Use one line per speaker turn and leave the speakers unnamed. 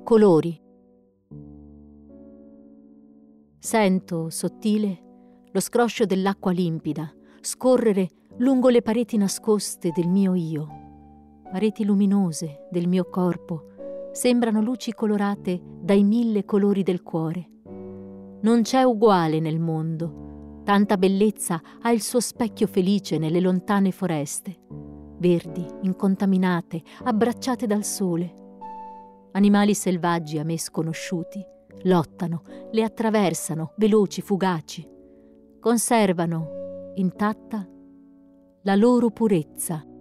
Colori. Sento, sottile, lo scroscio dell'acqua limpida scorrere lungo le pareti nascoste del mio io. Pareti luminose del mio corpo sembrano luci colorate dai 1000 colori del cuore. Non c'è uguale nel mondo. Tanta bellezza ha il suo specchio felice nelle lontane foreste, verdi, incontaminate, abbracciate dal sole. Animali selvaggi a me sconosciuti lottano, le attraversano, veloci, fugaci. Conservano, intatta, la loro purezza.